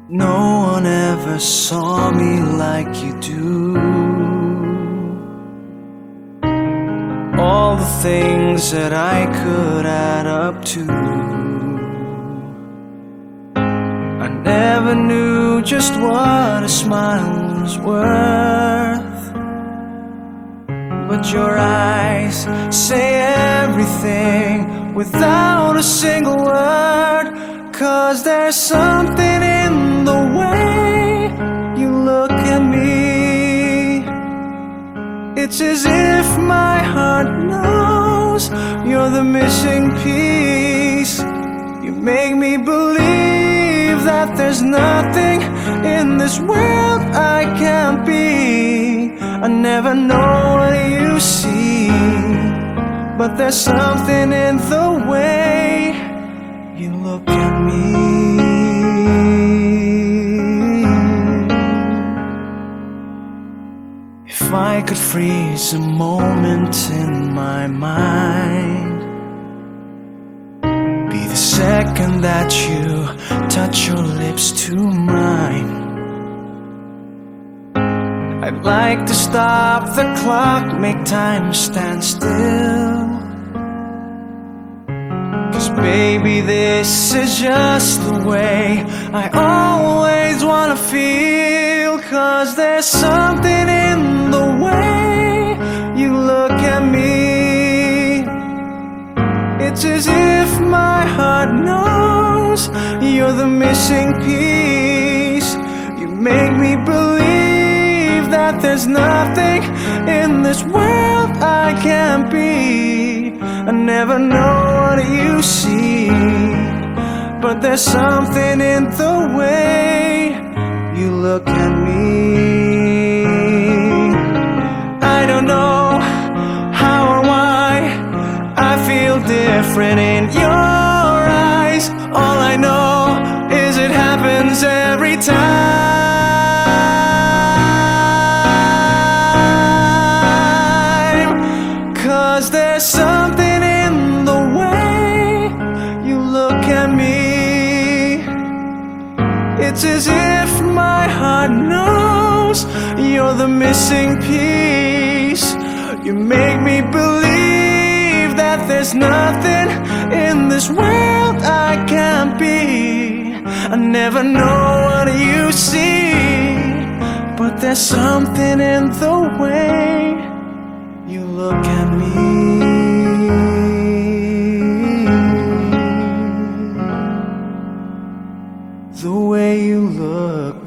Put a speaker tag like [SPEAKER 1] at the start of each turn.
[SPEAKER 1] No one ever saw me like you do. All the things that I could add up to, I never knew just what a smile was worth. But your eyes say everything without a single word. 'Cause there's something in the way you look at me. It's as if my heart knows you're the missing piece. You make me believe that there's nothing in this world I can't be. I never know what you see, but there's something in the way you look at me. If I could freeze a moment in my mind, be the second that you touch your lips to mine. I'd like to stop the clock, make time stand still. 'Cause baby, this is just the way I always wanna feel. 'Cause there's something in the way you look at me. It's as if my heart knows you're the missing piece. You make me believe that there's nothing in this world I can't be. I never know what you see, but there's something in the way you look at me. I don't know how or why I feel different in your eyes. All I know is it happens every time. 'Cause there's something in the way you look at me. It's as if my heart knows you're the missing piece. You make me believe that there's nothing in this world I can't be. I never know what you see, but there's something in the way you look at me. The way you look